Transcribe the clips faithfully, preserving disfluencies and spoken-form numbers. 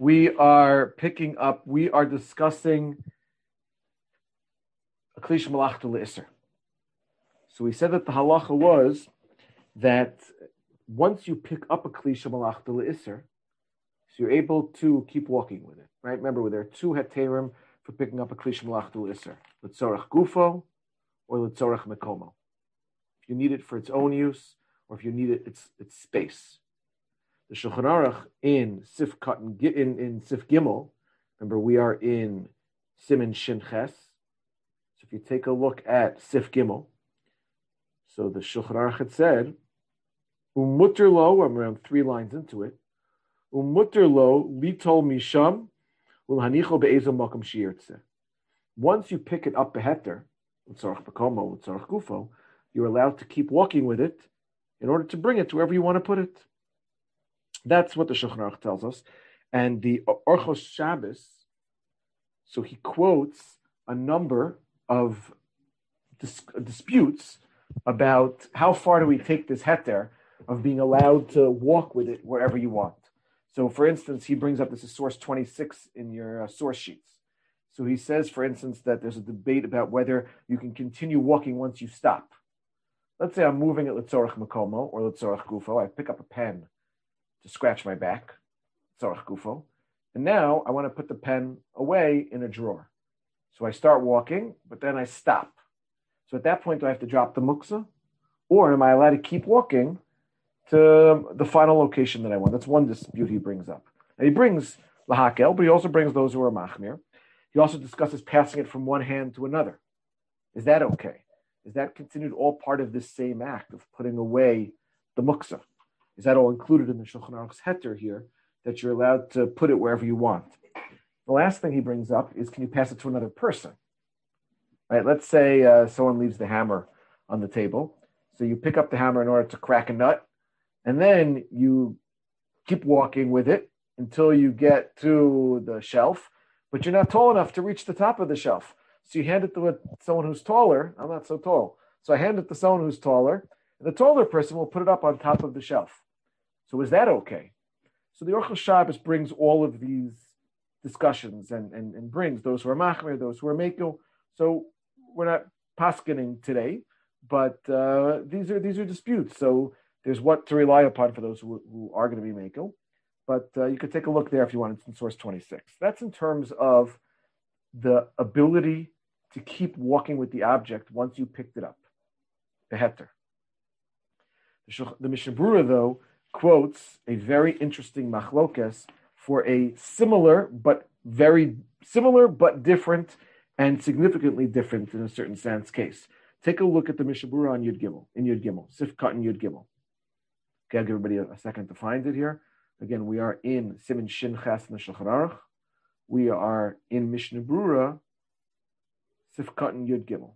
we are picking up, we are discussing a Klish Malachta L'Isser. So we said that the halacha was that once you pick up a Klish Malachta L'Isser, so you're able to keep walking with it, right? Remember, there are two heterim for picking up a Klish Malachta L'Isser, L'tzorach Gufo or L'tzorach Mekomo. If you need it for its own use, or if you need it, its its space. The Shulchan Aruch in Sif in, in, in Sif Gimel, remember we are in Siman Shin Ches. So if you take a look at Sif Gimel, so the Shulchan Aruch had said, Umutter lo, I'm around three lines into it, Umutter lo litol misham ulhanicho be'ezo makom shiyirtze. Once you pick it up beheter, l'tzorach bekomo, l'tzorach gufo, you're allowed to keep walking with it in order to bring it to wherever you want to put it. That's what the Shulchan Aruch tells us. And the Orchos Shabbos, so he quotes a number of dis- disputes about how far do we take this heter of being allowed to walk with it wherever you want. So, for instance, he brings up, this is source twenty-six in your uh, source sheets. So he says, for instance, that there's a debate about whether you can continue walking once you stop. Let's say I'm moving at L'tzorach Mekomo or L'tzorach Gufo. I pick up a pen to scratch my back, L'tzorach Gufo, and now I want to put the pen away in a drawer. So I start walking, but then I stop. So at that point, do I have to drop the muksa? Or am I allowed to keep walking to the final location that I want? That's one dispute he brings up. And he brings Lahakel, but he also brings those who are Machmir. He also discusses passing it from one hand to another. Is that okay? Is that considered all part of this same act of putting away the muksa? Is that all included in the Shulchan Aruch's heter here, that you're allowed to put it wherever you want? The last thing he brings up is, can you pass it to another person? Right? Let's say uh, someone leaves the hammer on the table. So you pick up the hammer in order to crack a nut, and then you keep walking with it until you get to the shelf, but you're not tall enough to reach the top of the shelf. So you hand it to someone who's taller. I'm not so tall. So I hand it to someone who's taller, and the taller person will put it up on top of the shelf. So is that okay? So the Orchos Shabbos brings all of these discussions and, and, and brings those who are machmir, those who are mekel. So we're not paskening today, but uh, these are these are disputes. So there's what to rely upon for those who, who are going to be mekel. But uh, you could take a look there if you want. It's in source twenty-six. That's in terms of the ability to keep walking with the object once you picked it up, the heter. The, the Mishnah Berurah, though, quotes a very interesting machlokes for a similar but very similar but different and significantly different in a certain sense case. Take a look at the Mishnah Berurah on Yud Gimel, in Yud Gimel, Sifkat and Yud Gimel. Okay, I'll give everybody a, a second to find it here. Again, we are in Siman Shin Ches in the Shulchan Aruch. We are in Mishnah Berurah, Sifkat and Yud Gimel.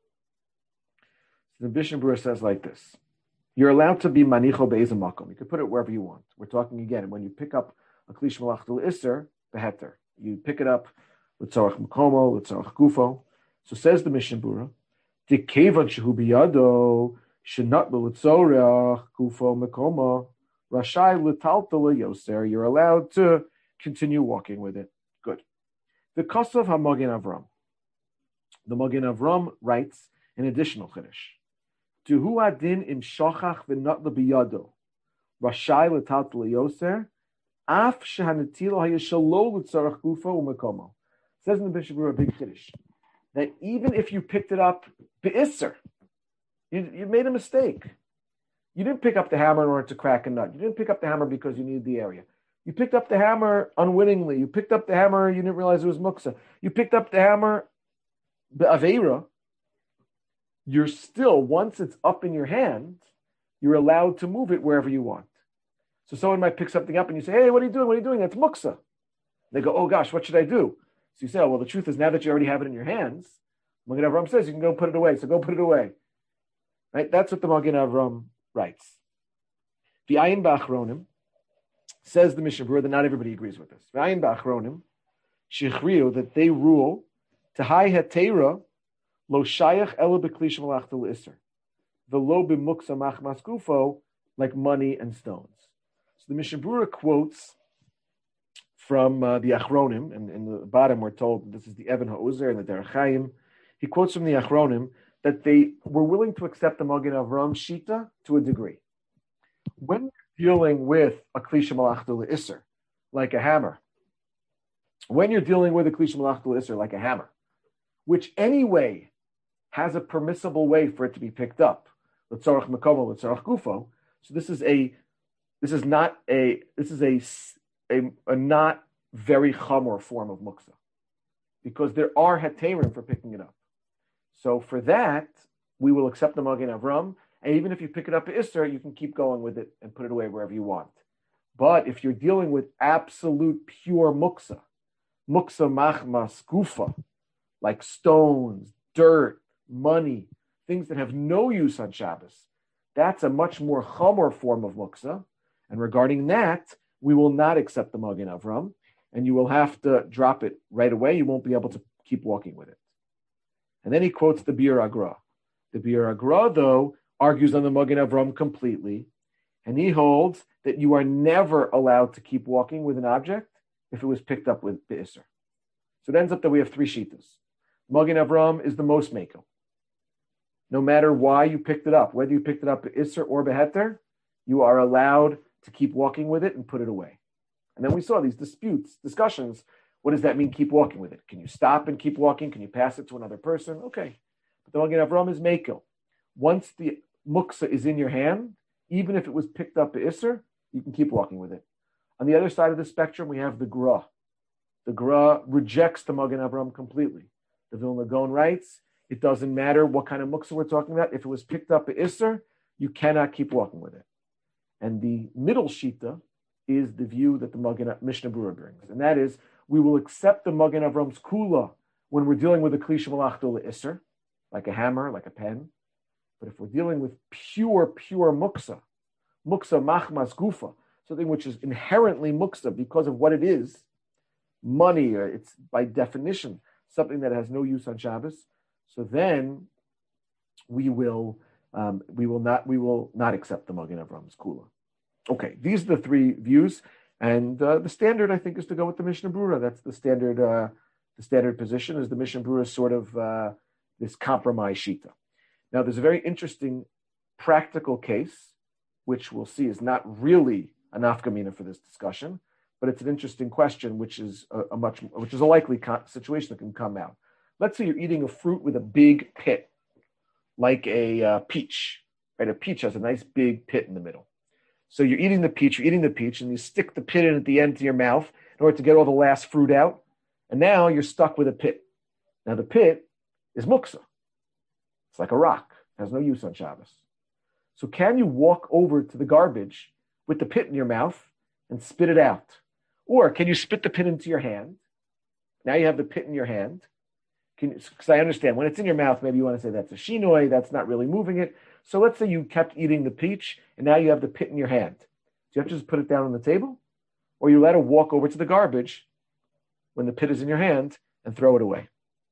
So the Mishnah Berurah says like this: you're allowed to be manicho be'ezeh makom. You can put it wherever you want. We're talking again, when you pick up a klish malachta l'isser, beheter. You pick it up, l'tzorach mekomo, l'tzorach gufo. So says the Mishnah Berurah, Dikevan shehu biyado, shenat l'tzorach gufo mekomo, rashai l'talta l'yoser. You're allowed to continue walking with it. Good. The Kosav HaMagen Avram. The Magen Avram writes an additional chiddush. Duhu adin im shochach v'nat lebiyado, rashai l'talta l'yoser, af shehanetilo hayeshalo l'tzorach gufo u'mekomo. Says in the Mishnah Berurah a big chiddush that even if you picked it up be'isser, you, you made a mistake. You didn't pick up the hammer in order to crack a nut. You didn't pick up the hammer because you needed the area. You picked up the hammer unwittingly. You picked up the hammer, you didn't realize it was muksa. You picked up the hammer be'aveira. You're still, once it's up in your hand, you're allowed to move it wherever you want. So someone might pick something up and you say, hey, what are you doing? What are you doing? That's muksa. They go, oh gosh, what should I do? So you say, oh, well, the truth is now that you already have it in your hands, Magen Avram says you can go put it away. So go put it away. Right? That's what the Magen Avram writes. The Ayin Ba'achronim says the Mishnah Berurah that not everybody agrees with this. The Ayin Ba'achronim shichriu, that they rule Tahai Hetera lo shayach ela b'klish malachta l'isser, the lo b'muksa machmas gufo, like money and stones. So the Mishnah Berurah quotes from uh, the Achronim, and in the bottom we're told this is the Even HaUzer and the Derech Chaim. He quotes from the Achronim that they were willing to accept the Magen Avram Shita to a degree. When you're dealing with a Kli Shemalachta L'Isser, like a hammer, when you're dealing with a Kli Shemalachta L'Isser, like a hammer, which anyway has a permissible way for it to be picked up, L'tzorach Mekomo, L'tzorach Gufo. So this is a, this is not a, this is a, a, a not very chamor form of muksa, because there are heterim for picking it up. So for that, we will accept the Magen Avram, and even if you pick it up at Isser, you can keep going with it and put it away wherever you want. But if you're dealing with absolute pure muksa, muksa machmas gufa, like stones, dirt, money, things that have no use on Shabbos, that's a much more chamor form of muksa. And regarding that, we will not accept the Magen Avram, and you will have to drop it right away. You won't be able to keep walking with it. And then he quotes the Bir Agra. The Bir Agra, though, argues on the Magen Avram completely, and he holds that you are never allowed to keep walking with an object if it was picked up with Be'isr. So it ends up that we have three shitas. Magen Avram is the most makel. No matter why you picked it up, whether you picked it up Be'isr or Beheter, you are allowed to keep walking with it and put it away. And then we saw these disputes, discussions. What does that mean, keep walking with it? Can you stop and keep walking? Can you pass it to another person? Okay. But the Magen Avram is makel. Once the muksa is in your hand, even if it was picked up Be'isr, you can keep walking with it. On the other side of the spectrum, we have the Gra. The Gra rejects the Magen Avram completely. The Vilna Gaon writes, it doesn't matter what kind of muksa we're talking about. If it was picked up Be'isr, you cannot keep walking with it. And the middle shita is the view that the Magen, Mishnah Berurah brings. And that is, we will accept the Magen Avram's kula when we're dealing with a Kli Shemalachta L'Isr, like a hammer, like a pen. But if we're dealing with pure, pure muksa, muksa machmas gufa, something which is inherently muksa because of what it is, money, or it's by definition something that has no use on Shabbos, so then we will um, we will not we will not accept the Magen Avram's kula. Okay, these are the three views, and uh, the standard I think is to go with the Mishnah Berurah. That's the standard uh, the standard position is the Mishnah Berurah sort of uh, this compromise shita. Now, there's a very interesting practical case, which we'll see is not really a nafkamina for this discussion, but it's an interesting question, which is a, a much, which is a likely co- situation that can come out. Let's say you're eating a fruit with a big pit, like a uh, peach, right? A peach has a nice big pit in the middle. So you're eating the peach, you're eating the peach, and you stick the pit in at the end to your mouth in order to get all the last fruit out, and now you're stuck with a pit. Now the pit is muksa. It's like a rock. It has no use on Shabbos. So can you walk over to the garbage with the pit in your mouth and spit it out? Or can you spit the pit into your hand? Now you have the pit in your hand. Because I understand, when it's in your mouth, maybe you want to say that's a shinoi, that's not really moving it. So let's say you kept eating the peach, and now you have the pit in your hand. Do you have to just put it down on the table? Or you let her walk over to the garbage when the pit is in your hand and throw it away?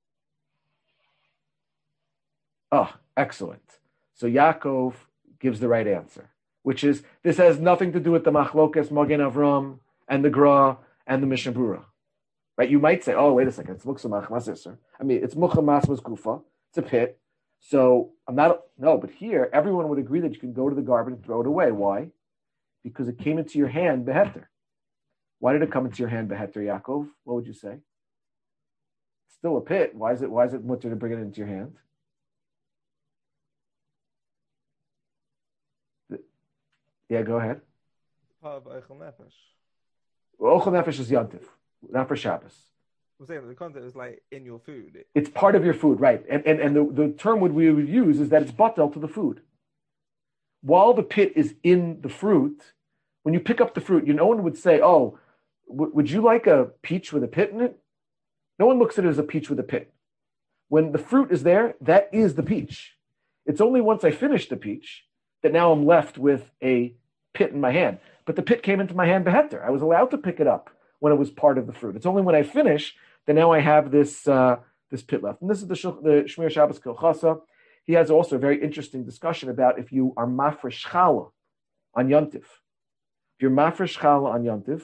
Oh, excellent. So Yaakov gives the right answer, which is this has nothing to do with the Machlokes Magen Avram and the Gra and the Mishnah Berurah. Right? You might say, oh, wait a second, it's Muksa Machmas Isser. I mean, it's Mukha Masmas Gufa. It's a pit. So I'm not, no, but here, everyone would agree that you can go to the garbage and throw it away. Why? Because it came into your hand, Beheter. Why did it come into your hand, Beheter, Yaakov? What would you say? It's still a pit. Why is it, why is it mutter to bring it into your hand? Yeah, go ahead. Part of Eichel Nefesh. Well, Eichel Nefesh is Yantiv, not for Shabbos. I'm saying the concept is like in your food. It's part of your food, right? And and, and the, the term what we would use is that it's batel to the food. While the pit is in the fruit, when you pick up the fruit, you no one would say, "Oh, w- would you like a peach with a pit in it?" No one looks at it as a peach with a pit. When the fruit is there, that is the peach. It's only once I finish the peach that now I'm left with a pit in my hand. But the pit came into my hand beheter. I was allowed to pick it up when it was part of the fruit. It's only when I finish that now I have this uh, this pit left. And this is the, the Shmir Shabbos Kilchasa. He has also a very interesting discussion about if you are mafresh challah on Yontif. If you're mafresh challah on Yontif,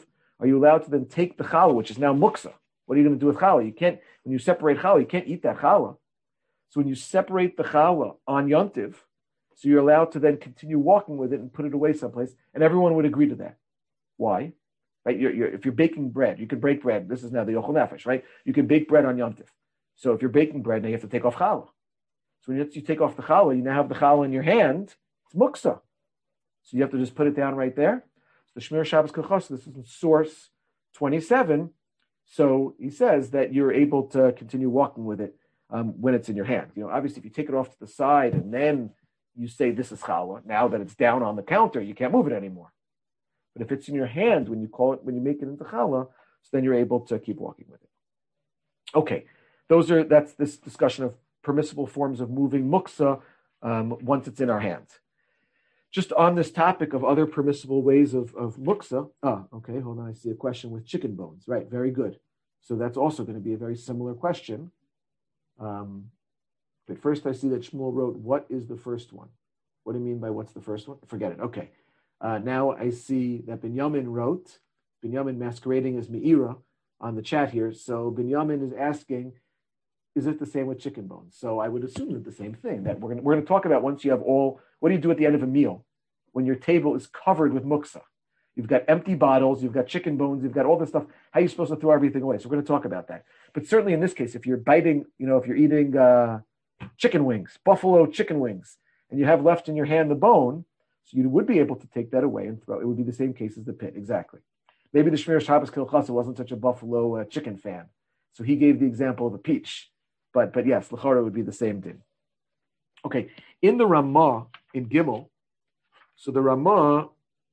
are you allowed to then take the challah, which is now muksa? What are you going to do with challah? You can't, when you separate challah, you can't eat that challah. So when you separate the challah on Yontiv, so you're allowed to then continue walking with it and put it away someplace, and everyone would agree to that. Why? Right? You're, you're, if you're baking bread, you can break bread. This is now the Yochel Nefesh, right? You can bake bread on Yontiv. So if you're baking bread, now you have to take off challah. So when you, you take off the challah, you now have the challah in your hand. It's muksa. So you have to just put it down right there. So the Shmir Shabbos Kachos, this is in source twenty-seven. So he says that you're able to continue walking with it um, when it's in your hand. You know, obviously, if you take it off to the side and then you say this is challah, now that it's down on the counter, you can't move it anymore. But if it's in your hand when you call it, when you make it into challah, so then you're able to keep walking with it. Okay, those are that's this discussion of permissible forms of moving muksa um, once it's in our hands. Just on this topic of other permissible ways of, of muksa, ah, okay, hold on, I see a question with chicken bones. Right, very good. So that's also going to be a very similar question. Um, but first I see that Shmuel wrote, what is the first one? What do you mean by what's the first one? Forget it, okay. Uh, now I see that Binyamin wrote, Binyamin masquerading as Meira on the chat here. So Binyamin is asking, is it the same with chicken bones? So I would assume that the same thing, that we're going we're going to talk about once you have all, what do you do at the end of a meal when your table is covered with muksa? You've got empty bottles, you've got chicken bones, you've got all this stuff. How are you supposed to throw everything away? So we're going to talk about that. But certainly in this case, if you're biting, you know, if you're eating uh, chicken wings, buffalo chicken wings, and you have left in your hand the bone, so you would be able to take that away and throw. It would be the same case as the pit, exactly. Maybe the Shmir Shabbos Kilchasa wasn't such a buffalo uh, chicken fan, so he gave the example of a peach. But but yes, l'chara would be the same din. Okay, in the Ramah in Gimel, so the Ramah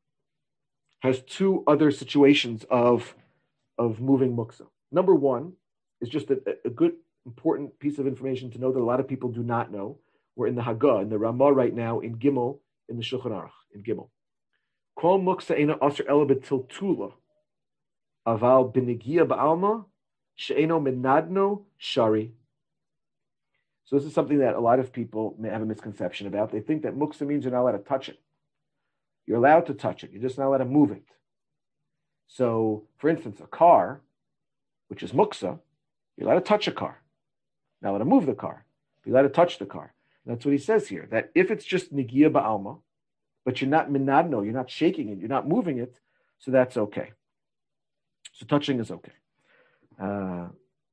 has two other situations of of moving muksa. Number one is just a, a good important piece of information to know that a lot of people do not know. We're in the Haggah, in the Ramah right now in Gimel in the Shulchan Aruch in Gimel. Kol muksa eina aser ela b'tiltula, aval b'negia ba'alma she'eno menadno shari. So this is something that a lot of people may have a misconception about. They think that muksa means you're not allowed to touch it. You're allowed to touch it. You're just not allowed to move it. So, for instance, a car, which is muksa, you're allowed to touch a car. Not allowed to move the car. You're allowed to touch the car. And that's what he says here, that if it's just negia ba'alma, but you're not minadno, you're not shaking it, you're not moving it, so that's okay. So touching is okay. Uh,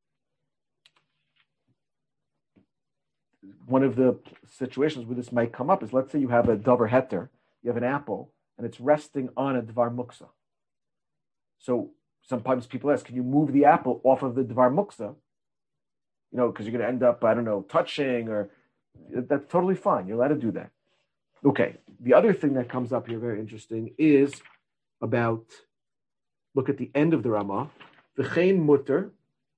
one of the situations where this might come up is, let's say you have a davar heter, you have an apple, and it's resting on a dvar muksa. So sometimes people ask, can you move the apple off of the dvar muksa? You know, because you're going to end up, I don't know, touching, or that's totally fine. You're allowed to do that. Okay. The other thing that comes up here, very interesting, is about, look at the end of the Ramah, v'chein mutter.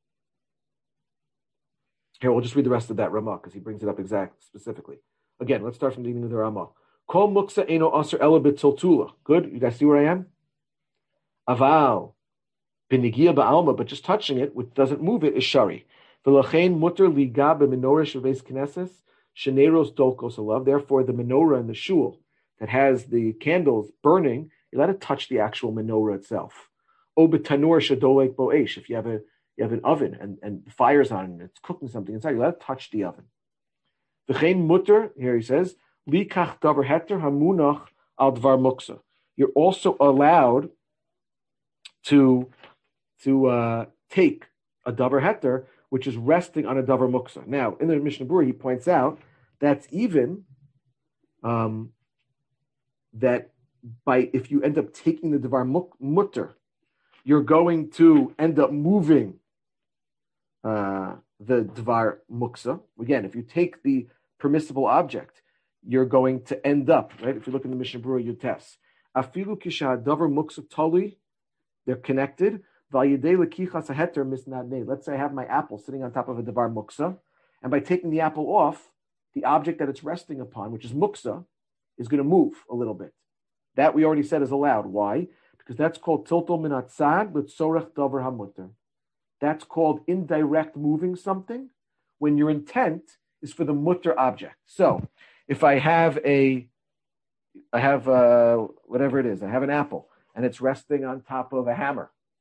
Here, we'll just read the rest of that Ramah because he brings it up exact specifically. Again, let's start from the beginning of the Ramah. Kol muksa eno aser ela b'tiltula. Good? You guys see where I am? Aval b'negia ba'alma, but just touching it, which doesn't move it, is shari. V'lachein mutter liga b'menorah sheves knesses sheneros dolkos alav. Therefore, the menorah in the shul that has the candles burning, you let it touch the actual menorah itself. O b'tanur shadolek bo'esh. If you have a you have an oven and, and the fire's on and it's cooking something inside, you let it touch the oven. V'chein mutter, here he says, likach davar heter hamunach al dvar muksa. You're also allowed to, to uh, take a davar heter, which is resting on a davar muksa. Now, in the Mishnah Berurah, he points out that's even um, that by if you end up taking the davar mutter, you're going to end up moving uh, the dvar muksa. Again, if you take the permissible object, you're going to end up, right? If you look in the Mishnah Berurah, you test. Afilu kisha davar muksa tali, they're connected. Let's say I have my apple sitting on top of a davar muksa, and by taking the apple off, the object that it's resting upon, which is muksa, is going to move a little bit. That we already said is allowed. Why? Because that's called tiltul min hatzad l'tzorech davar hamutter. That's called indirect moving something when your intent is for the mutter object. So, if I have a, I have uh, whatever it is, I have an apple, and it's resting on top of a hammer.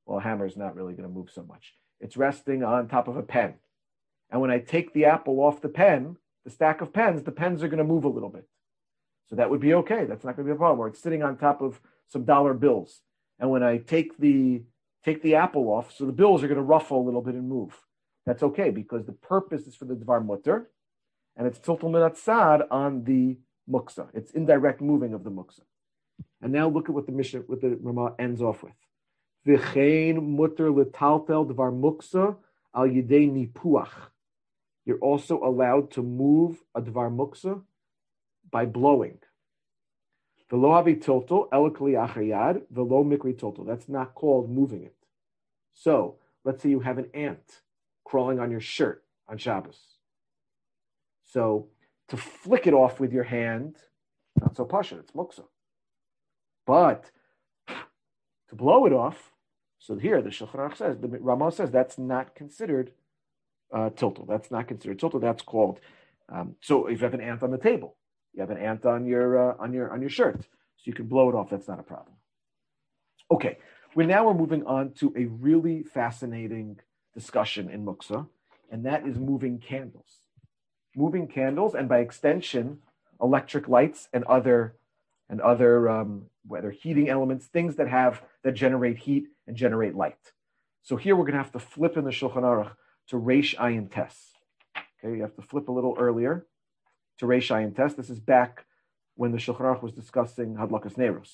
Well, a hammer is not really going to move so much. It's resting on top of a pen. And when I take the apple off the pen, the stack of pens, the pens are going to move a little bit. So that would be okay. That's not going to be a problem. Or it's sitting on top of some dollar bills. And when I take the take the apple off, so the bills are going to ruffle a little bit and move. That's okay because the purpose is for the dvar mutter, and it's tiltul minat sad on the muksa. It's indirect moving of the muksa. And now look at what the Mishnah, what the Rama ends off with. V'chein mutter l'taltel dvar muksa al yidei nipuach. You're also allowed to move a dvar muksa by blowing. V'lo havi tiltul elikli achayad v'lo mikri tiltul. That's not called moving it. So let's say you have an ant crawling on your shirt on Shabbos. So to flick it off with your hand, not so pasha, it's muksa. But to blow it off, so here the Shulchan Aruch says, the Rama says that's not considered uh, tiltul. That's not considered tiltul. That's called. Um, so if you have an ant on the table, you have an ant on your uh, on your on your shirt, so you can blow it off. That's not a problem. Okay, we're now we're moving on to a really fascinating discussion in muksa, and that is moving candles. Moving candles, and by extension, electric lights and other and other um, whether heating elements, things that have that generate heat and generate light. So here we're going to have to flip in the Shulchan Aruch to Reish Ayin Tes. Okay, you have to flip a little earlier to Reish Ayin Tes. This is back when the Shulchan Aruch was discussing Hadlakas Neiros.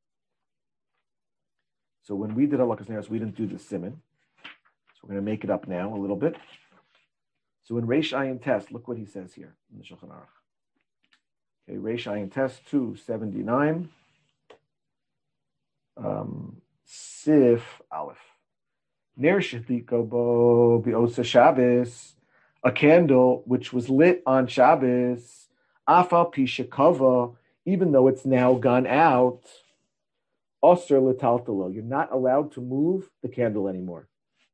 So when we did Hadlakas Neiros, we didn't do the siman. So we're going to make it up now a little bit. So in Reish Ayin Tes, look what he says here in the Shulchan Aruch. Okay, Reish Ayin Tes two seventy-nine. Um, Sif Aleph. Ner shedika bo b'osa Shabbos, a candle which was lit on Shabbos, afal pi shekava, even though it's now gone out, osir l'taltalo. You're not allowed to move the candle anymore.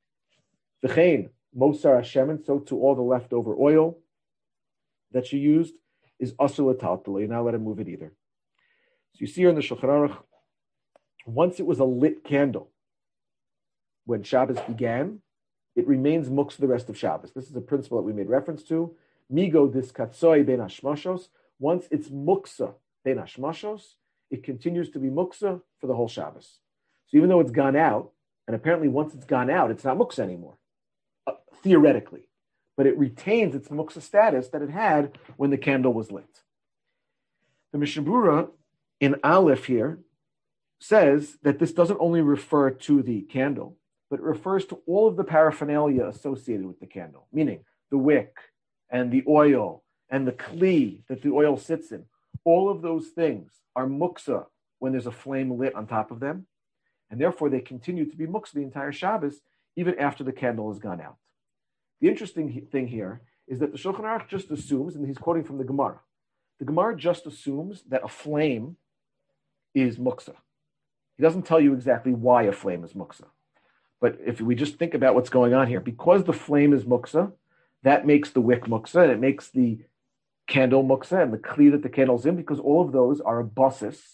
V'chein mosar hashemen, so to all the leftover oil that you used is osir l'taltalo. You're not allowed to move it either. So you see here in the Shulchan Aruch, once it was a lit candle, when Shabbos began, it remains muksa the rest of Shabbos. This is a principle that we made reference to. Migo diskatsoi ben hashmashos. Once it's muksa ben hashmashos, it continues to be muksa for the whole Shabbos. So even though it's gone out, and apparently once it's gone out, it's not muksa anymore, uh, theoretically, but it retains its muksa status that it had when the candle was lit. The Mishnah Berurah in Aleph here says that this doesn't only refer to the candle, but it refers to all of the paraphernalia associated with the candle, meaning the wick and the oil and the kli that the oil sits in. All of those things are muksa when there's a flame lit on top of them, and therefore they continue to be muksa the entire Shabbos, even after the candle has gone out. The interesting thing here is that the Shulchan Aruch just assumes, and he's quoting from the Gemara, the Gemara just assumes that a flame is muksa. He doesn't tell you exactly why a flame is muksa. But if we just think about what's going on here, because the flame is muksa, that makes the wick muksa, and it makes the candle muksa, and the kli that the candle's in, because all of those are a basis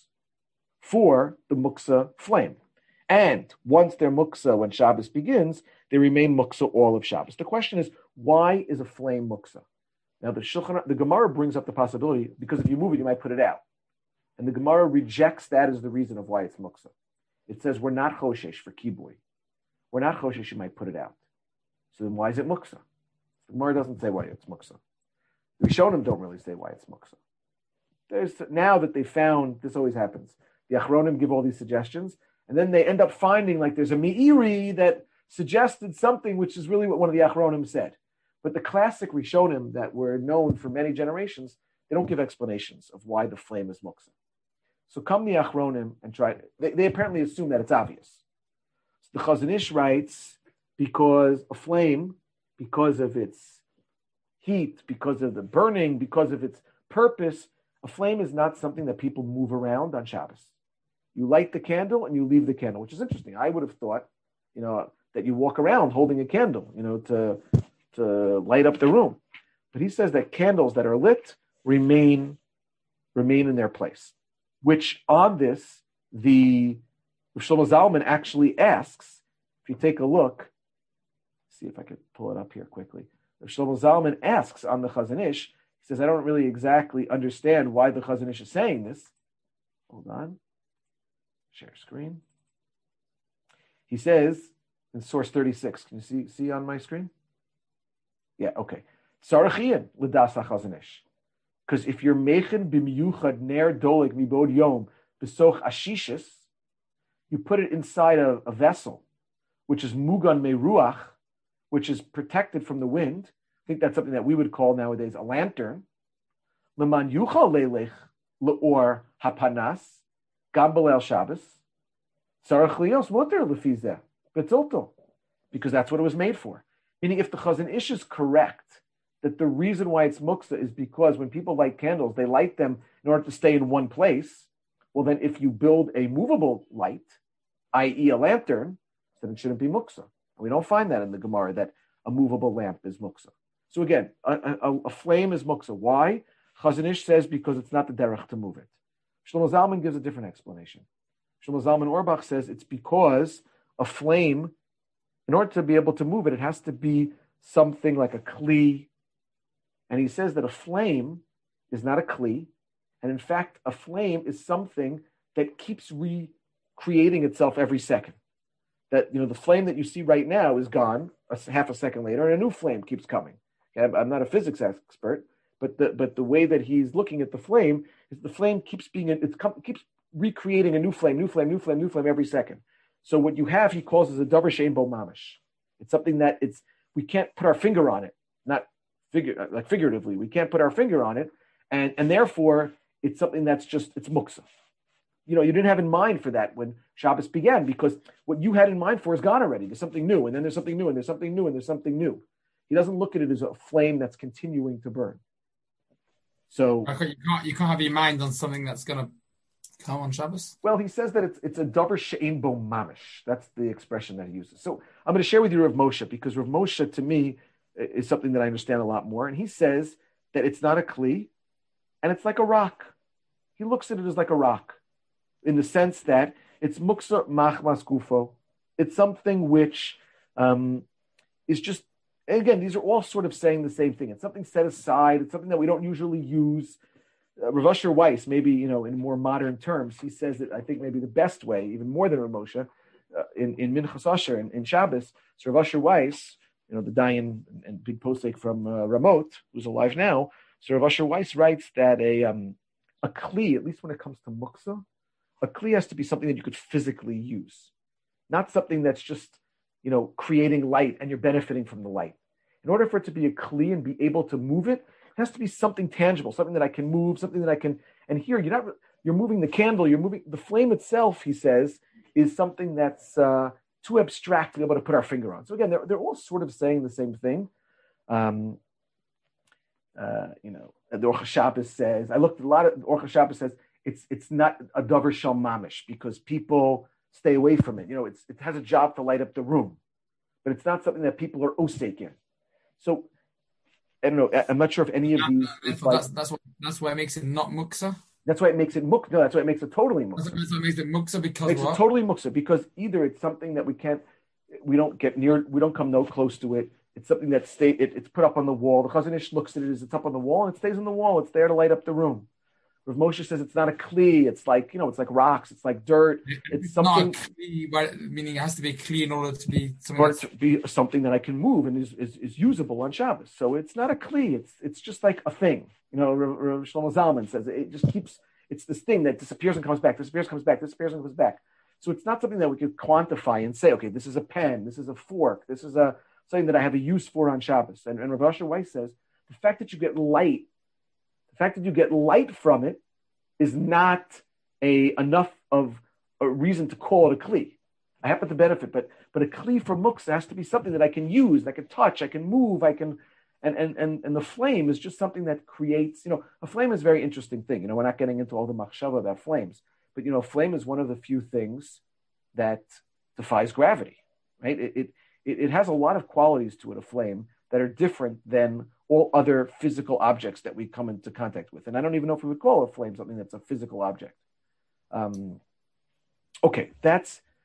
for the muksa flame. And once they're muksa when Shabbos begins, they remain muksa all of Shabbos. The question is, why is a flame muksa? Now the Shulchan, the Gemara brings up the possibility, because if you move it, you might put it out. And the Gemara rejects that as the reason of why it's muksa. It says we're not choshesh for kibui. We're not choshesh, you might put it out. So then why is it muksa? The Gemara doesn't say why it's muksa. The Rishonim don't really say why it's muksa. There's, now that they found, this always happens, the Achronim give all these suggestions, and then they end up finding like there's a Meiri that suggested something which is really what one of the Achronim said. But the classic Rishonim that were known for many generations, they don't give explanations of why the flame is muksa. So come the Achronim and try, they, they apparently assume that it's obvious. So the Chazon Ish writes, because a flame, because of its heat, because of the burning, because of its purpose, a flame is not something that people move around on Shabbos. You light the candle and you leave the candle, which is interesting. I would have thought, you know, that you walk around holding a candle, you know, to, to light up the room. But he says that candles that are lit remain, remain in their place, which on this, the Shlomo Zalman actually asks, if you take a look, see if I could pull it up here quickly. If Shlomo Zalman asks on the Chazon Ish, he says, I don't really exactly understand why the Chazon Ish is saying this. Hold on. Share screen. He says in source thirty-six, can you see, see on my screen? Yeah, okay. Sarachian l'das HaChazon Ish. Because if you're mechin b'miyuchad ner dolik mibod yom b'soch ashishis, you put it inside a, a vessel, which is mugan meruach, which is protected from the wind. I think that's something that we would call nowadays a lantern. Leman yuchal leilech leor hapanas gam b'leil Shabbos sarach lios muter lefizeh betilto, because that's what it was made for. Meaning, if the Chazon Ish is correct, that the reason why it's muksa is because when people light candles, they light them in order to stay in one place. Well, then if you build a movable light, that is a lantern, then it shouldn't be muksa. We don't find that in the Gemara, that a movable lamp is muksa. So again, a, a, a flame is muksa. Why? Chazon Ish says because it's not the derech to move it. Shlomo Zalman gives a different explanation. Shlomo Zalman Auerbach says it's because a flame, in order to be able to move it, it has to be something like a kli. And he says that a flame is not a kli. And in fact, a flame is something that keeps recreating itself every second. That, you know, the flame that you see right now is gone a half a second later, and a new flame keeps coming. Okay? I'm not a physics expert, but the but the way that he's looking at the flame is the flame keeps being, it keeps recreating a new flame, new flame, new flame, new flame every second. So what you have, he calls as a davar she'ein bo mamish. It's something that it's we can't put our finger on it, not figure like figuratively. We can't put our finger on it, and and therefore it's something that's just it's muksa. You know, you didn't have in mind for that when Shabbos began, because what you had in mind for is gone already. There's something new, and then there's something new, and there's something new, and there's something new. He doesn't look at it as a flame that's continuing to burn. So you can't you can't have your mind on something that's going to come on Shabbos. Well, he says that it's it's a davar she'ein bo mamish. That's the expression that he uses. So I'm going to share with you Rav Moshe, because Rav Moshe to me is something that I understand a lot more, and he says that it's not a kli, and it's like a rock. He looks at it as like a rock, in the sense that it's muksa machmas gufo. It's something which um, is just, again, these are all sort of saying the same thing. It's something set aside. It's something that we don't usually use. Uh, Rav Asher Weiss, maybe, you know, in more modern terms, he says that I think maybe the best way, even more than Rav Moshe, uh, in, in Minchas Asher, in, in Shabbos, so Rav Asher Weiss, you know, the Dayan and big posek from uh, Ramot, who's alive now, so Rav Asher Weiss writes that a um, a kli, at least when it comes to muksa, a kli has to be something that you could physically use, not something that's just, you know, creating light and you're benefiting from the light. In order for it to be a kli and be able to move it, it has to be something tangible, something that I can move, something that I can. And here, you're not you're moving the candle, you're moving the flame itself. He says is something that's uh, too abstract to be able to put our finger on. So again, they're they're all sort of saying the same thing. Um, uh, you know, the Orcha Shabbos says. I looked at a lot of the Orcha Shabbos says. It's it's not a davar shel mamish, because people stay away from it. You know, it's it has a job to light up the room, but it's not something that people are osek in. So I don't know. I'm not sure if any of these. Yeah, like, that's that's what that's why it makes it not muksa. That's why it makes it muk. No, that's why it makes it totally muksa. That's what makes it muksa, because it makes what? it totally muksa, because either it's something that we can't, we don't get near, we don't come no close to it. It's something that stay. It, it's put up on the wall. The Chazon Ish looks at it as it's up on the wall, and it stays on the wall. It's there to light up the room. Rav Moshe says it's not a kli. It's like, you know, it's like rocks. It's like dirt. It's, it's something. Not a kli, meaning it has to be clean in order to be something. For it to be something that I can move and is, is, is usable on Shabbos. So it's not a kli. It's it's just like a thing. You know, Rav, Rav Shlomo Zalman says it just keeps. It's this thing that disappears and comes back. Disappears, comes back. Disappears and comes back. So it's not something that we could quantify and say, okay, this is a pen. This is a fork. This is a something that I have a use for on Shabbos. And, and Rav Asher Weiss says the fact that you get light, the fact that you get light from it, is not a enough of a reason to call it a kli. I happen to benefit, but but a kli for muksa has to be something that I can use, I can touch, I can move, I can, and and and and the flame is just something that creates. You know, a flame is a very interesting thing. You know, we're not getting into all the machshava about flames, but you know, flame is one of the few things that defies gravity, right? It it it has a lot of qualities to it, a flame, that are different than all other physical objects that we come into contact with. And I don't even know if we would call a flame something that's a physical object. Um, okay, that's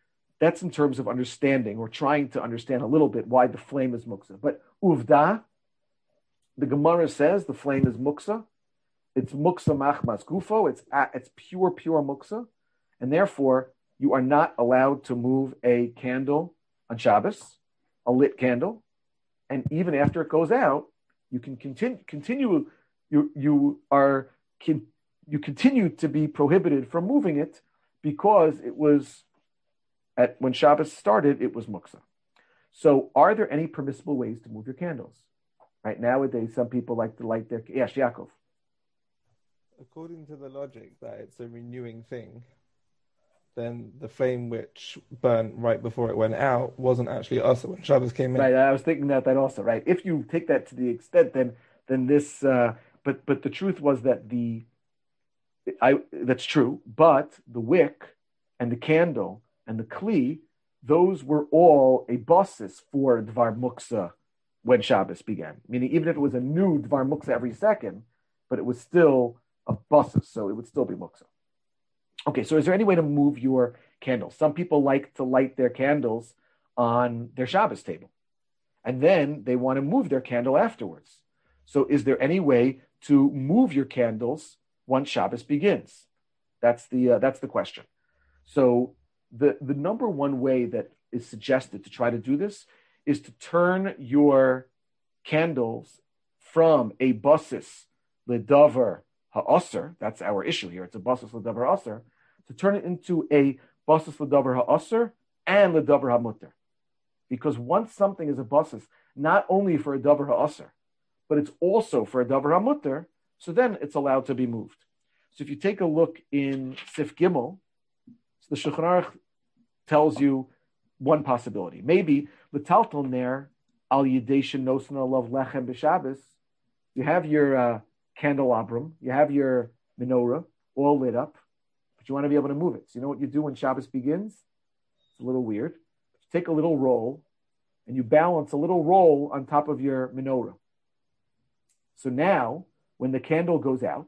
that's in terms of understanding or trying to understand a little bit why the flame is muksa. But uvda, the Gemara says the flame is muksa. It's muksa machmas gufo. It's it's pure, pure muksa, and therefore you are not allowed to move a candle on Shabbos, a lit candle, and even after it goes out, you can continue. Continue. You you are you continue to be prohibited from moving it because it was at when Shabbos started. It was muksa. So, are there any permissible ways to move your candles? Right nowadays, some people like to light their yes, Yaakov. According to the logic that it's a renewing thing, then the flame which burnt right before it went out wasn't actually us when Shabbos came in. Right, I was thinking that that also, right? If you take that to the extent, then then this, uh, but but the truth was that the, I that's true, but the wick and the candle and the kli, those were all a basis for Dvar Muksa when Shabbos began. Meaning, even if it was a new Dvar Muksa every second, but it was still a basis, so it would still be Muksa. Okay, so is there any way to move your candles? Some people like to light their candles on their Shabbos table, and then they want to move their candle afterwards. So is there any way to move your candles once Shabbos begins? That's the uh, that's the question. So the, the number one way that is suggested to try to do this is to turn your candles from a basis ledavar ha'aser, that's our issue here, it's a basis ledavar ha'aser, to turn it into a basis ledavar ha'aser and ledavar ha'mutter. Because once something is a basis, not only for a davar ha'aser, but it's also for a davar ha'mutter, so then it's allowed to be moved. So if you take a look in Sif Gimel, so the Shulchan Aruch tells you one possibility. Maybe l'taltal ner al yidei shenosna alav lechem b'Shabbos. You have your uh, candelabrum, you have your menorah all lit up, but you want to be able to move it. So you know what you do when Shabbos begins? It's a little weird. You take a little roll and you balance a little roll on top of your menorah. So now, when the candle goes out,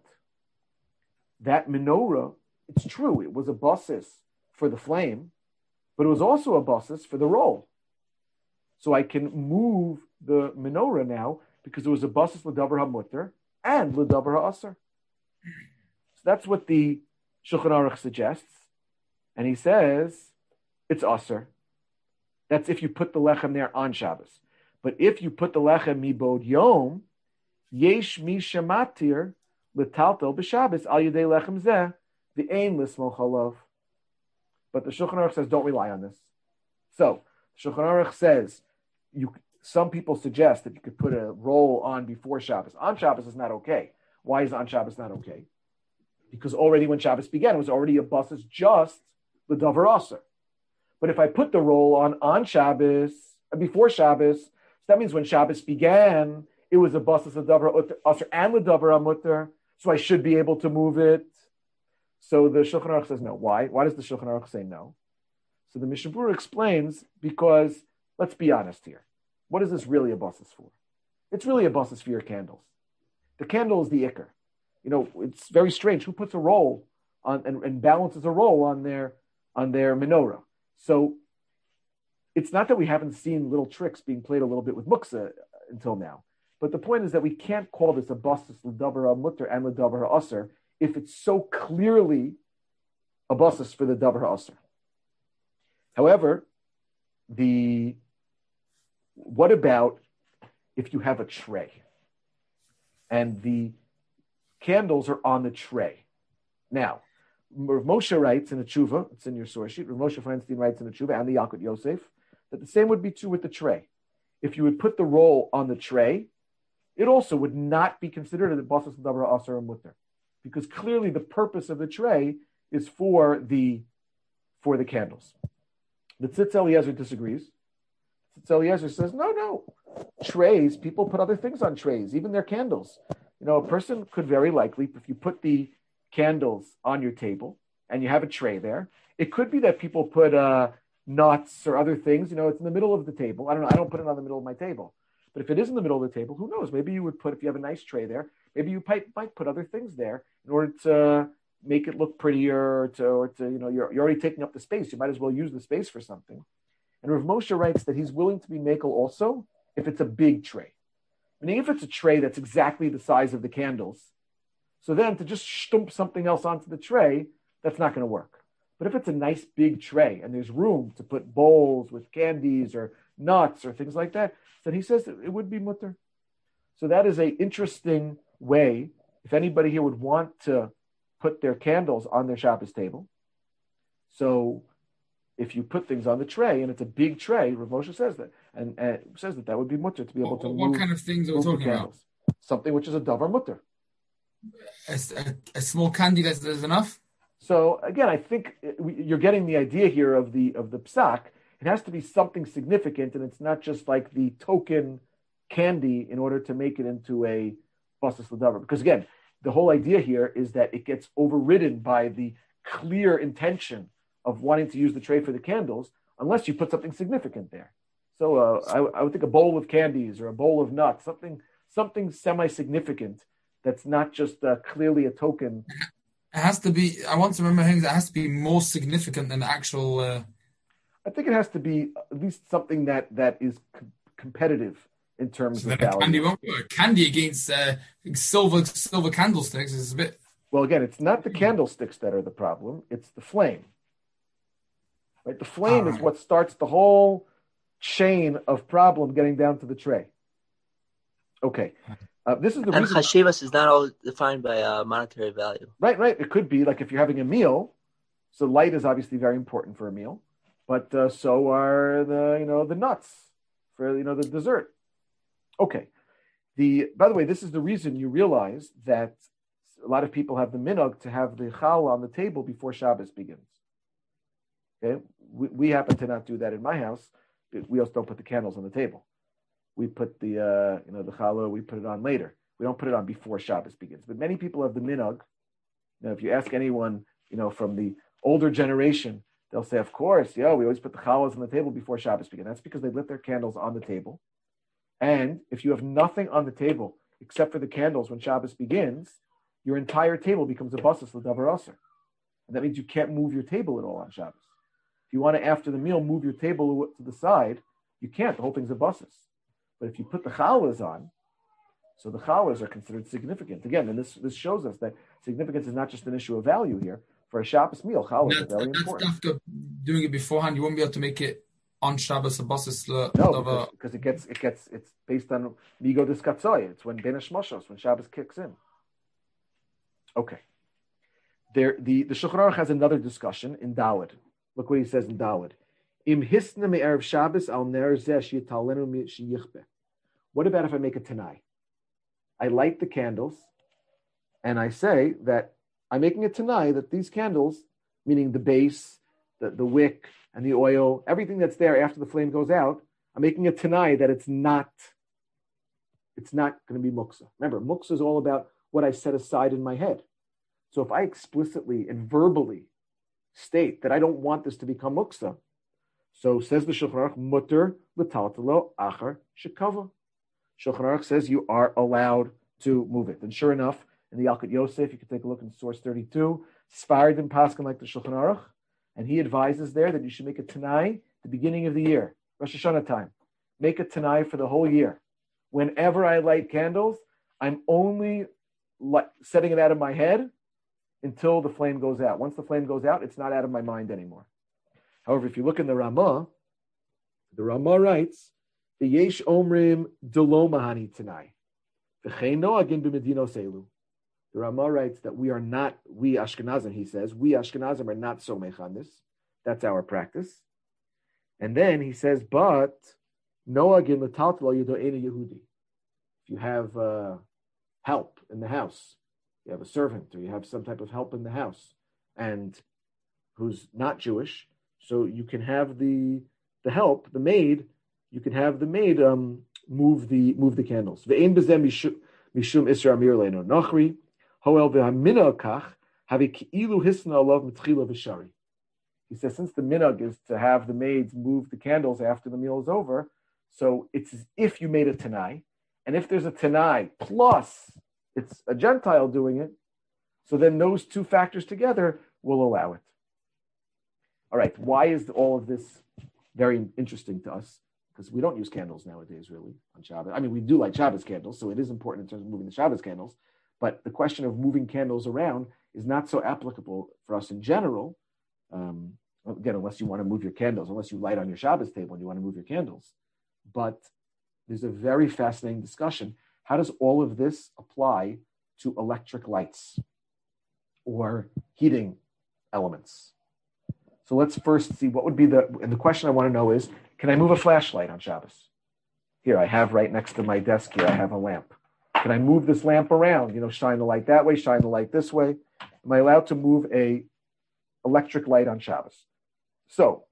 that menorah, it's true, it was a basis for the flame, but it was also a basis for the roll. So I can move the menorah now because there was a basis l'davar ha'mutter and l'davar ha'aser. So that's what the Shulchan Aruch suggests. And he says, it's aser. That's if you put the lechem there on Shabbos. But if you put the lechem mibod yom, yesh mi shematir l'taltel b'Shabbos al yedei lechem zeh v'ein l'smol chalav. But the Shulchan Aruch says, don't rely on this. So, Shulchan Aruch says, you. Some people suggest that you could put a roll on before Shabbos. On Shabbos is not okay. Why is on Shabbos not okay? Because already when Shabbos began, it was already a basis just the davar aser. But if I put the roll on on Shabbos, before Shabbos, so that means when Shabbos began, it was a basis the davar aser and the davar mutter, so I should be able to move it. So the Shulchan Aruch says no. Why? Why does the Shulchan Aruch say no? So the Mishnah Berurah explains, because let's be honest here. What is this really a basis for? It's really a basis for your candles. The candle is the ikar. You know, it's very strange. Who puts a roll on and, and balances a roll on their on their menorah? So it's not that we haven't seen little tricks being played a little bit with muksa until now. But the point is that we can't call this a basis l'davar mutter and l'davar ha'aser if it's so clearly a basis for the davar ha'aser. However, the what about if you have a tray and the candles are on the tray? Now, Rav Moshe writes in the Tshuva, it's in your source sheet, Rav Moshe Feinstein writes in the Tshuva and the Yalkut Yosef, that the same would be true with the tray. If you would put the roll on the tray, it also would not be considered a basis l'davar ha'aser or mutter, because clearly the purpose of the tray is for the for the candles. The Tzitz Eliezer disagrees. Tzitz Eliezer says, no, no. Trays, people put other things on trays, even their candles. You know, a person could very likely, if you put the candles on your table and you have a tray there, it could be that people put uh, nuts or other things. You know, it's in the middle of the table. I don't know. I don't put it on the middle of my table. But if it is in the middle of the table, who knows? Maybe you would put, if you have a nice tray there, maybe you might, might put other things there in order to make it look prettier, or to, or to you know, you're, you're already taking up the space. You might as well use the space for something. And Rav Moshe writes that he's willing to be makel also if it's a big tray. Meaning if it's a tray that's exactly the size of the candles, so then to just stump something else onto the tray, that's not going to work. But if it's a nice big tray and there's room to put bowls with candies or nuts or things like that, then he says that it would be mutter. So that is an interesting way, if anybody here would want to put their candles on their Shabbos table. So if you put things on the tray and it's a big tray, Rav Moshe says that, and, and says that that would be mutter to be able what, to what move. What kind of things are we talking about? Something which is a davar mutter. A, a, a small candy that's, that's enough? So again, I think you're getting the idea here of the of the psak. It has to be something significant, and it's not just like the token candy in order to make it into a basas l'davar. Because again, the whole idea here is that it gets overridden by the clear intention of wanting to use the tray for the candles, unless you put something significant there. So uh, I, I would think a bowl of candies or a bowl of nuts, something something semi-significant that's not just uh, clearly a token. It has to be, I want to remember things, it has to be more significant than the actual... Uh... I think it has to be at least something that, that is com- competitive in terms so of then value. A candy won't work. Candy against uh, silver silver candlesticks is a bit... Well, again, it's not the candlesticks that are the problem, it's the flame. Right? The flame right. is what starts the whole chain of problem getting down to the tray. Okay. Uh, this is the and reason. And chashivas is not all defined by uh, monetary value. Right, right. It could be like if you're having a meal, so light is obviously very important for a meal, but uh, so are the, you know, the nuts for, you know, the dessert. Okay. The, by the way, this is the reason you realize that a lot of people have the minhag to have the challah on the table before Shabbos begins. Okay. We, we happen to not do that in my house. We also don't put the candles on the table. We put the, uh, you know, the challah, we put it on later. We don't put it on before Shabbos begins. But many people have the minhag. Now, if you ask anyone, you know, from the older generation, they'll say, of course, yeah, we always put the challahs on the table before Shabbos begins. That's because they lit their candles on the table. And if you have nothing on the table except for the candles when Shabbos begins, your entire table becomes a basas l'davar aser. And that means you can't move your table at all on Shabbos. If you want to, after the meal, move your table to the side, you can't. The whole thing's a basas. But if you put the challahs on, so the challahs are considered significant. Again, and this, this shows us that significance is not just an issue of value here. For a Shabbos meal, challahs are very that's important. After doing it beforehand, you won't be able to make it on Shabbos a basas No, because, because it gets it gets it's based on migo diskatzoy. It's when ben hashmoshos, when Shabbos kicks in. Okay. There, the the Shulchan Aruch has another discussion in Dawud. Look what he says in Dawud. Im hisna me'erev Shabbos al ner zeh sheyitalenu sheyichbeh. What about if I make a tanai? I light the candles, and I say that I'm making a tanai that these candles, meaning the base, the, the wick, and the oil, everything that's there after the flame goes out, I'm making a tanai that it's not, it's not going to be muksa. Remember, muksa is all about what I set aside in my head. So if I explicitly and verbally state that I don't want this to become muksa, so says the Shulchan Aruch, mutter l'taltalo achar shekava. Shulchan Aruch says you are allowed to move it. And sure enough, in the Yalkut Yosef, you can take a look in source thirty-two, Sfardim Paskin like the Shulchan Aruch, and he advises there that you should make a Tanai the beginning of the year, Rosh Hashanah time. Make a Tanai for the whole year. Whenever I light candles, I'm only li- setting it out of my head until the flame goes out. Once the flame goes out, it's not out of my mind anymore. However, if you look in the Ramah, the Ramah writes, V'yesh omrim delo mahani tanai. V'chein noagin b'medinos elu. The Ramah writes that we are not, we Ashkenazim, he says, we Ashkenazim are not so mechan. That's our practice. And then he says, but noagin l'taltalo yudo'ena Yehudi. If you have uh, help in the house, you have a servant or you have some type of help in the house, and who's not Jewish, so you can have the the help, the maid, you can have the maid um, move the move the candles. Ve'ein b'zeh mishum isra amir leino nachri hoel ve'hamina kach havi ki'ilu hisna alav mitchila v'shari. He says, since the minhag is to have the maids move the candles after the meal is over, so it's as if you made a tanai, and if there's a tanai plus it's a Gentile doing it, So then those two factors together will allow it. All right, why is all of this very interesting to us? Because we don't use candles nowadays, really, on Shabbos. I mean, we do light Shabbos candles, so it is important in terms of moving the Shabbos candles. But the question of moving candles around is not so applicable for us in general. Um, again, unless you want to move your candles, unless you light on your Shabbos table and you want to move your candles. But there's a very fascinating discussion. How does all of this apply to electric lights or heating elements? So let's first see what would be the, and the question I want to know is, can I move a flashlight on Shabbos? Here, I have right next to my desk here, I have a lamp. Can I move this lamp around? You know, shine the light that way, shine the light this way. Am I allowed to move a electric light on Shabbos? So,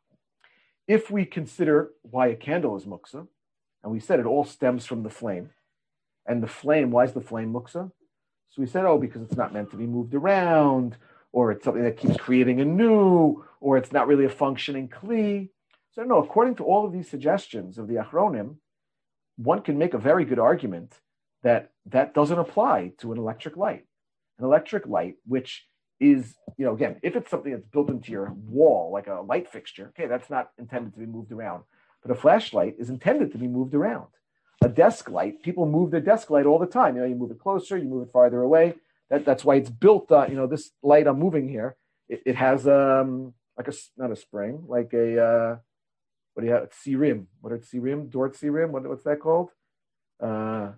if we consider why a candle is muksa, and we said it all stems from the flame, and the flame, why is the flame muksa? So we said, oh, because it's not meant to be moved around, or it's something that keeps creating a new, or it's not really a functioning kli. So no, according to all of these suggestions of the Achronim, one can make a very good argument that that doesn't apply to an electric light. An electric light, which is, you know, again, if it's something that's built into your wall, like a light fixture, okay, that's not intended to be moved around. But a flashlight is intended to be moved around. A desk light, people move their desk light all the time. You know, you move it closer, you move it farther away. That, that's why it's built, uh, you know, this light I'm moving here, it, it has um, like a, not a spring, like a, uh, what do you have? C-rim. What are C-rim? Dort C-rim? What, what's that called? Uh,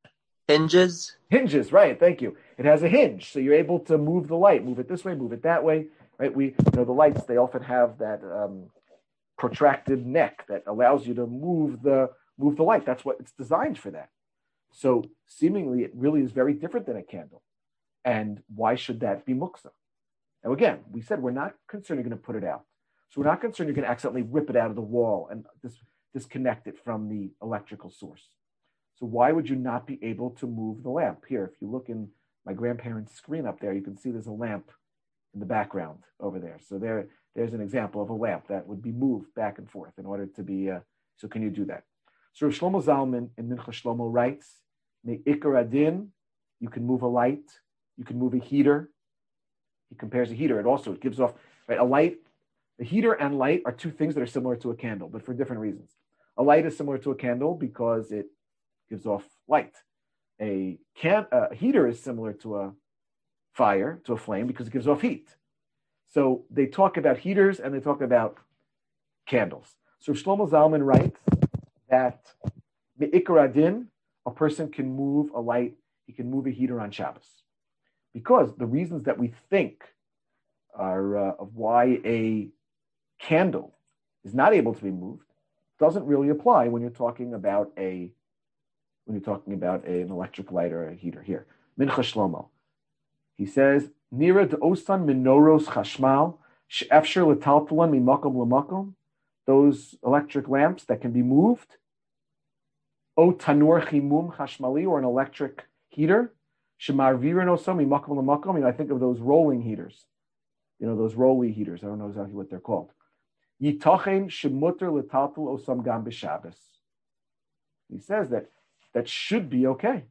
Hinges. Hinges, right? Thank you. It has a hinge, so you're able to move the light, move it this way, move it that way, right? We, you know, the lights, they often have that um, protracted neck that allows you to move the move the light. That's what it's designed for. That. So seemingly, it really is very different than a candle. And why should that be muksa? Now, again, we said we're not concerned you're going to put it out. So we're not concerned you're going to accidentally rip it out of the wall and dis- disconnect it from the electrical source. So why would you not be able to move the lamp? Here, if you look in my grandparents' screen up there, you can see there's a lamp in the background over there. So there, there's an example of a lamp that would be moved back and forth in order to be, uh, so can you do that? So Rav Shlomo Zalman in Mincha Shlomo writes, Me'ikar adin, you can move a light, you can move a heater. He compares a heater. It also, it gives off, right, a light, a heater and light are two things that are similar to a candle, but for different reasons. A light is similar to a candle because it gives off light. A, can, a heater is similar to a fire, to a flame, because it gives off heat. So they talk about heaters and they talk about candles. So Shlomo Zalman writes that Me'ikar adin, a person can move a light, he can move a heater on Shabbos. Because the reasons that we think are uh, of why a candle is not able to be moved doesn't really apply when you're talking about a when you're talking about a, an electric light or a heater. Here, Mincha Shlomo. He says, Nira de osan minoros chashmal she'efsher letaltalan mimakom lemakom. Those electric lamps that can be moved. O tanur chimum chashmali, or an electric heater. Shemarvirin osam mimakom lemakom. I mean, I think of those rolling heaters. You know, those rolly heaters. I don't know exactly what they're called. Yitachen shemuter letaltal osam gam b'Shabbos. He says that that should be okay.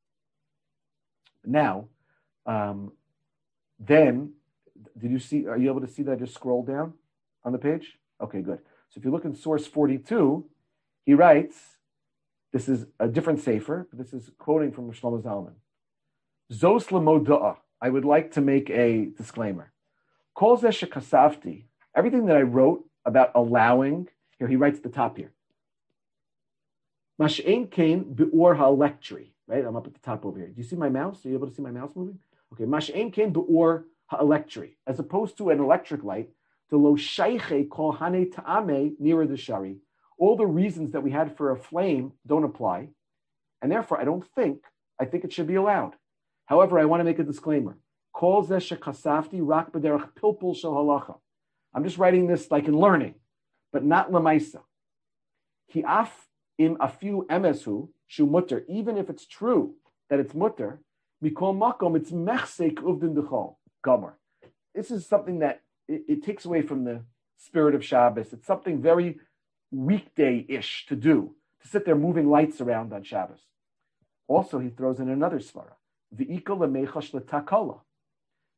Now, um, then, did you see, are you able to see that? Just scroll down on the page? Okay, good. So if you look in source forty-two, he writes, this is a different sefer, but this is quoting from Shlomo Zalman. Zos lemoda'a. I would like to make a disclaimer. Kol zeh shekasavti. Everything that I wrote about allowing, here he writes at the top here. Mash'ein kain be'or ha'electri. Right, I'm up at the top over here. Do you see my mouse? Are you able to see my mouse moving? Okay, mash'ein kain be'or ha'electri. As opposed to an electric light, to lo shayche kol hane ta'ame nira the shari. All the reasons that we had for a flame don't apply, and therefore I don't think, I think it should be allowed. However, I want to make a disclaimer. Kol zeh shekasafti rak b'derech pilpul shel halacha. I'm just writing this like in learning, but not lemaisa. Ki af im afiu emesu shu mutter, even if it's true that it's mutter, mikol makom, it's mechsek uvdin dechol gomer. This is something that it, it takes away from the spirit of Shabbos. It's something very weekday-ish to do, to sit there moving lights around on Shabbos. Also, he throws in another svara. V'ikol lemechash letakala.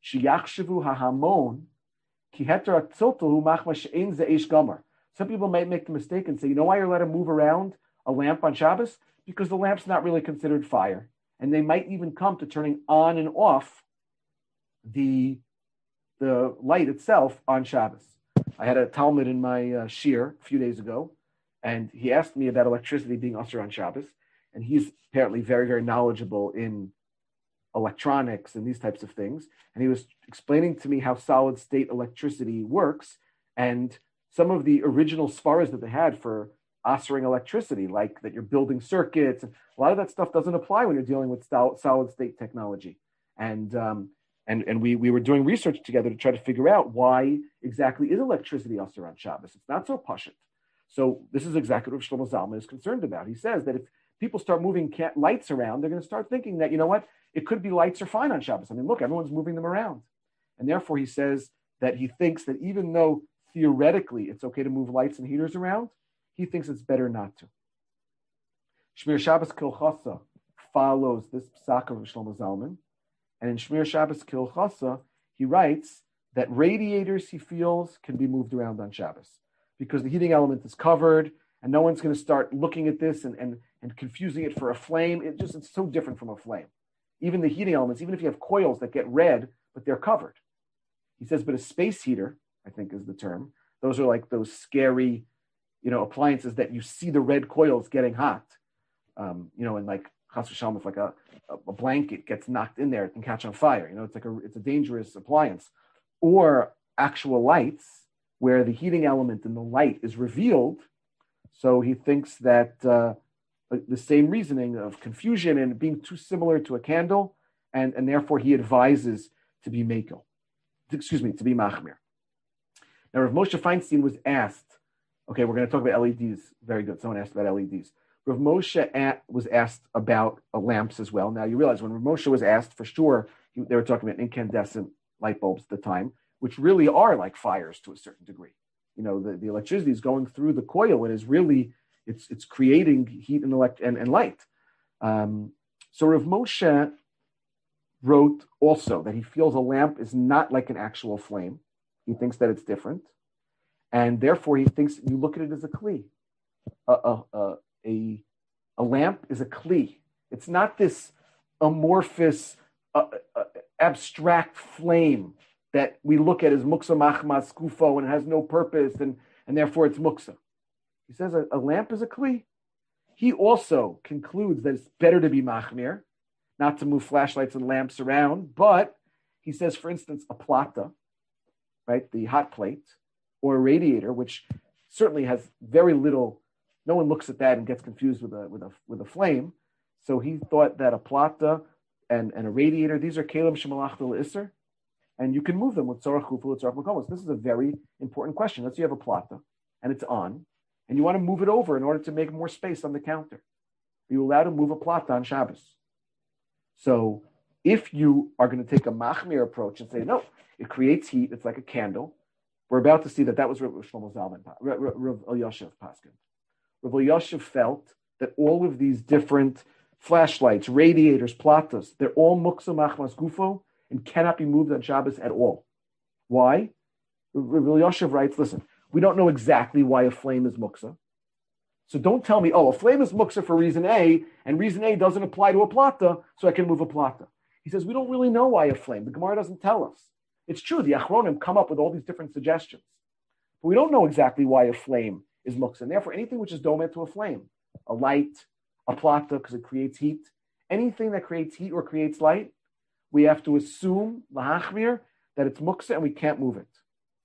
Sheyachshavu hahamon ki heter atziltahu machma she'ein ze'esh gomer. Some people might make the mistake and say, you know why you're allowed to move around a lamp on Shabbos? Because the lamp's not really considered fire. And they might even come to turning on and off the, the light itself on Shabbos. I had a Talmud in my uh, shir a few days ago, and he asked me about electricity being usher on Shabbos. And he's apparently very, very knowledgeable in electronics and these types of things. And he was explaining to me how solid state electricity works. And some of the original svaras that they had for ushering electricity, like that you're building circuits, and a lot of that stuff doesn't apply when you're dealing with solid state technology. And um, and and we we were doing research together to try to figure out why exactly is electricity usher on Shabbos. It's not so pashut. So this is exactly what Shlomo Zalman is concerned about. He says that if people start moving lights around, they're going to start thinking that, you know what, it could be lights are fine on Shabbos. I mean, look, everyone's moving them around. And therefore he says that he thinks that even though theoretically it's okay to move lights and heaters around, he thinks it's better not to. Shmir Shabbos Kilchasa follows this psak of Shlomo Zalman. And in Shmir Shabbos Kilchasa, he writes that radiators, he feels, can be moved around on Shabbos because the heating element is covered and no one's going to start looking at this and, and, and confusing it for a flame. It just, it's so different from a flame. Even the heating elements, even if you have coils that get red, but they're covered. He says, but a space heater, I think is the term, those are like those scary, you know, appliances that you see the red coils getting hot. Um, you know, and like chas v'shalom, if like a, a blanket gets knocked in there, it can catch on fire. You know, it's like a it's a dangerous appliance. Or actual lights, where the heating element in the light is revealed. So he thinks that uh, the same reasoning of confusion and being too similar to a candle, and, and therefore he advises to be mekel, excuse me, to be machmir. Now, Rav Moshe Feinstein was asked, okay, we're going to talk about L E Ds. Very good. Someone asked about L E Ds. Rav Moshe at, was asked about uh, lamps as well. Now, you realize when Rav Moshe was asked, for sure, he, they were talking about incandescent light bulbs at the time, which really are like fires to a certain degree. You know, the, the electricity is going through the coil and is really, it's it's creating heat and, elect- and, and light. Um, so Rav Moshe wrote also that he feels a lamp is not like an actual flame. He thinks that it's different. And therefore, he thinks you look at it as a kli. A, a, a, a, a lamp is a kli. It's not this amorphous, uh, uh, abstract flame that we look at as muksa machmas kufo and it has no purpose and, and therefore it's muksa. He says a, a lamp is a kli. He also concludes that it's better to be machmir, not to move flashlights and lamps around, but he says, for instance, a plata, right, the hot plate, or a radiator, which certainly has very little, no one looks at that and gets confused with a with a with a flame. So he thought that a plata and, and a radiator, these are kelim shemalach l'isser, and you can move them with tzorach chufu, with tzorach makomos. This is a very important question. Let's say you have a plata and it's on, and you want to move it over in order to make more space on the counter. Are you allowed to move a plata on Shabbos? So if you are going to take a machmir approach and say, no, it creates heat, it's like a candle, we're about to see that that was Rav Shlomo Zalman, Rav Elyashiv Paskin. Rav Elyashiv felt that all of these different flashlights, radiators, platas, they're all muksa machmas gufo and cannot be moved on Shabbos at all. Why? Rav Elyashiv writes, listen, we don't know exactly why a flame is muksa. So don't tell me, oh, a flame is muksa for reason A, and reason A doesn't apply to a plata, so I can move a plata. He says, we don't really know why a flame. The Gemara doesn't tell us. It's true, the Achronim come up with all these different suggestions. But we don't know exactly why a flame is muksa. And therefore, anything which is domed to a flame, a light, a plata, because it creates heat, anything that creates heat or creates light, we have to assume, lahachmir, that it's muksa and we can't move it.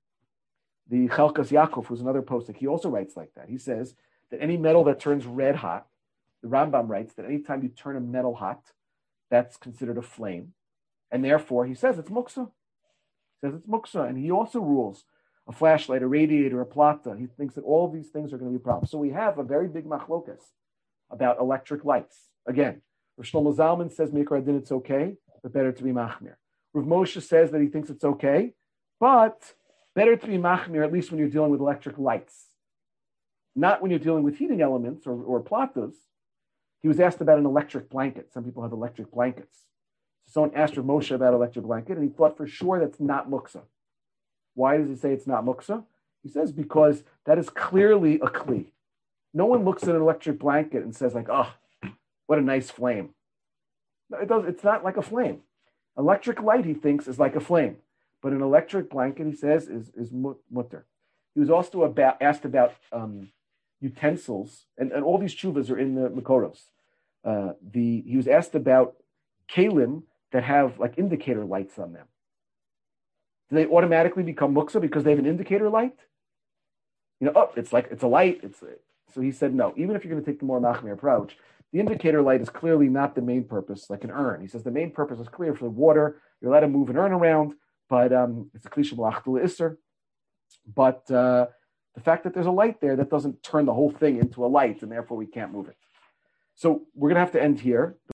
The Chelkas Yaakov, who's another postik, he also writes like that. He says that any metal that turns red hot, the Rambam writes that anytime you turn a metal hot, that's considered a flame. And therefore, he says it's muksa. He says it's muksa. And he also rules a flashlight, a radiator, a plata. He thinks that all of these things are going to be problems. So we have a very big machlokas about electric lights. Again, Rav Shlomo Zalman says, Mikra Adin, it's okay, but better to be machmir. Rav Moshe says that he thinks it's okay, but better to be machmir, at least when you're dealing with electric lights. Not when you're dealing with heating elements or, or platas. He was asked about an electric blanket. Some people have electric blankets. Someone asked Rav Moshe about electric blanket, and he thought for sure that's not muksa. Why does he say it's not muksa? He says because that is clearly a kli. No one looks at an electric blanket and says like, oh, what a nice flame. No, it does. It's not like a flame. Electric light, he thinks, is like a flame. But an electric blanket, he says, is, is mutter. He was also about, asked about um, utensils, and, and all these chuvas are in the Makoros. Uh, the he was asked about kalim that have like indicator lights on them. Do they automatically become muksa because they have an indicator light? You know, oh, it's like it's a light. It's a, so he said no. Even if you're going to take the more machmir approach, the indicator light is clearly not the main purpose, like an urn. He says the main purpose is clear for the water. You're allowed to move an urn around, but um, it's a kli shemalach isser. But uh, the fact that there's a light there, that doesn't turn the whole thing into a light, and therefore we can't move it. So we're going to have to end here.